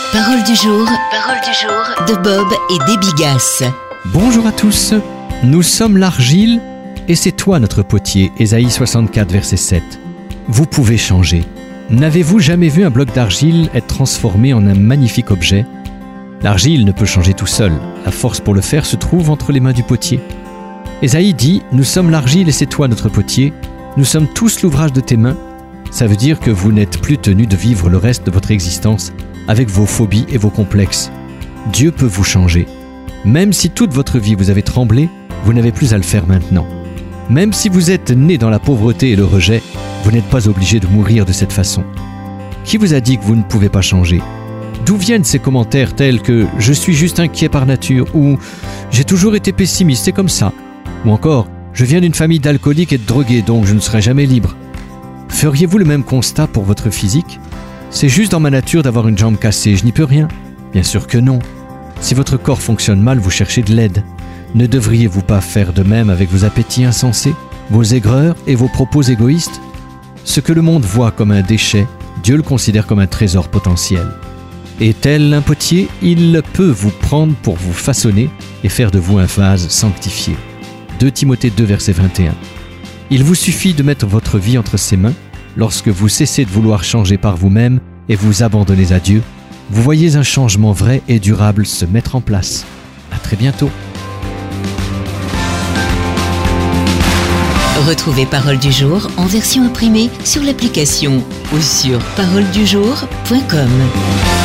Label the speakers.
Speaker 1: Parole du jour de Bob et Déby Gasse.
Speaker 2: Bonjour à tous, nous sommes l'argile et c'est toi notre potier. Ésaïe 64 verset 7. Vous pouvez changer. N'avez-vous jamais vu un bloc d'argile être transformé en un magnifique objet ? L'argile ne peut changer tout seul, la force pour le faire se trouve entre les mains du potier. Ésaïe dit « Nous sommes l'argile et c'est toi notre potier, nous sommes tous l'ouvrage de tes mains ». Ça veut dire que vous n'êtes plus tenu de vivre le reste de votre existence avec vos phobies et vos complexes. Dieu peut vous changer. Même si toute votre vie vous avez tremblé, vous n'avez plus à le faire maintenant. Même si vous êtes né dans la pauvreté et le rejet, vous n'êtes pas obligé de mourir de cette façon. Qui vous a dit que vous ne pouvez pas changer ? D'où viennent ces commentaires tels que « je suis juste inquiet par nature » ou « j'ai toujours été pessimiste, c'est comme ça » ou encore « je viens d'une famille d'alcooliques et de drogués, donc je ne serai jamais libre ». Feriez-vous le même constat pour votre physique ? C'est juste dans ma nature d'avoir une jambe cassée, je n'y peux rien. Bien sûr que non. Si votre corps fonctionne mal, vous cherchez de l'aide. Ne devriez-vous pas faire de même avec vos appétits insensés, vos aigreurs et vos propos égoïstes ? Ce que le monde voit comme un déchet, Dieu le considère comme un trésor potentiel. Et tel un potier, il peut vous prendre pour vous façonner et faire de vous un vase sanctifié. 2 Timothée 2 verset 21. Il vous suffit de mettre votre vie entre ses mains. Lorsque vous cessez de vouloir changer par vous-même et vous abandonnez à Dieu, vous voyez un changement vrai et durable se mettre en place. À très bientôt.
Speaker 1: Retrouvez Parole du jour en version imprimée sur l'application ou sur paroledujour.com.